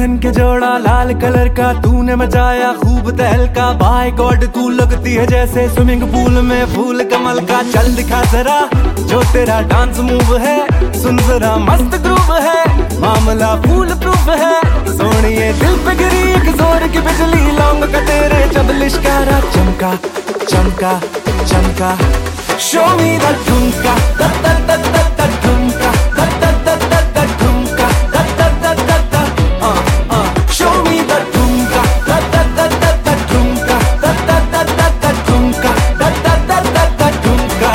पहन के जोड़ा लाल कलर का तूने मचाया खूब तहलका। बाय गॉड तू लगती है जैसे स्विमिंग पूल में फूल कमल का। चल दिखा जरा जो तेरा डांस मूव है, सुन जरा मस्त ग्रूव है, मामला फूल प्रूफ है। सोनिए दिल पे गिरी एक जोर की बिजली, लौंग का तेरे जब लिश्कारा चमका चमका चमका। शो मी द ठुमका the the the the the ठुमका the the the the the ठुमका the the the the the show me the ठुमका the the the the the ठुमका the the the the the ठुमका the the the the the ठुमका।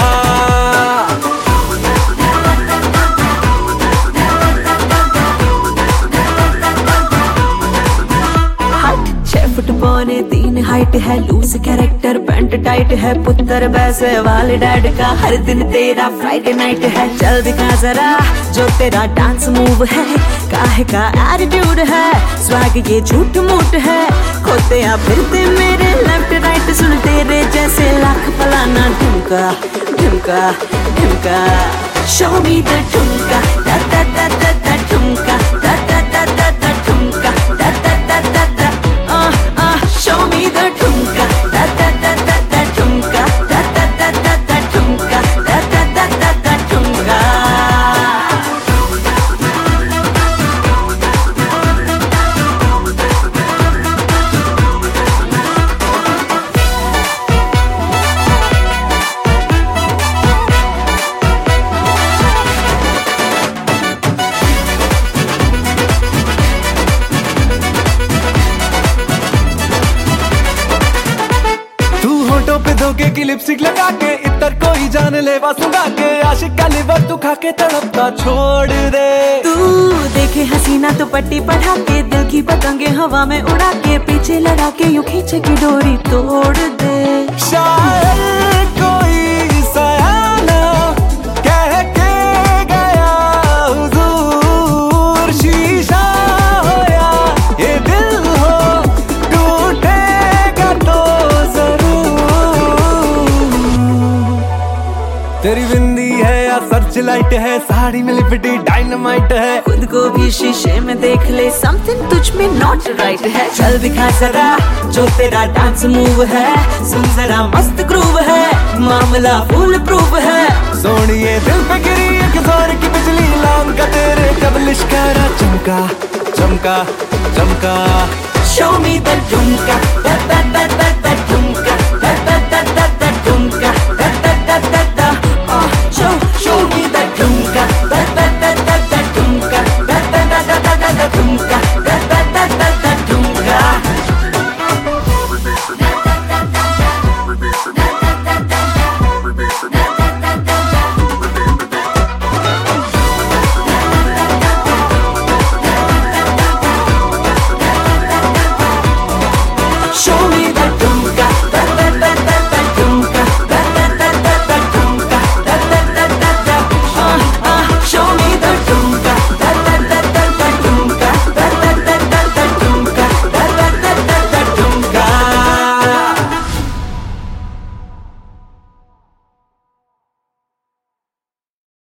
6 foot पौने 3 height है, loose character pant tight है, पुत्र वैसे वाले डैड का, हर दिन तेरा फ्राइडे नाइट है। चल दिखा जरा जो तेरा डांस मूव है, काहे का एटीट्यूड है, स्वैग ये झूठ मूठ है। खोते या फिरते मेरे लेफ्ट राइट, सुन तेरे जैसे लाख फलाना ठुमका ठुमका ठुमका। शो मी द ठुमका दा दा दा दा दा ठुमका दा दा दा दा दा ठुमका दा दा दा दा दा। Show me the ठुमका da da da da da ठुमका da da da da da ठुमका da da da da da ठुमका। पे धोखे की लिपस्टिक लगा के, इतर कोई जान ले सुगा के, आशिक का लिवर तू खा के तड़पता छोड़ दे। तू देखे हसीना तो पट्टी पढ़ा के, दिल की पतंगे हवा में उड़ा के, पीछे लड़ा के यूं खींचे की डोरी तोड़ दे। शायर कोई सयाना कह के गया हुजूर, शीशा हो या ये दिल हो टूटेगा तो तेरी बिंदी है या सर्च लाइट है, साड़ी में लिपटी डायनामाइट है। खुद को भी शीशे में देख ले, समथिंग तुझ में नॉट राइट है। चल दिखा जरा जो तेरा डांस मूव है, सुन जरा मस्त ग्रूव है, मामला फुल प्रूफ है। सोनिए दिल पे गिरी एक जोर की बिजली, लौंग का तेरे जब लिश्कारा चमका चमका चमका। शो मी द ठुमका दा दा दा दा दा ठुमका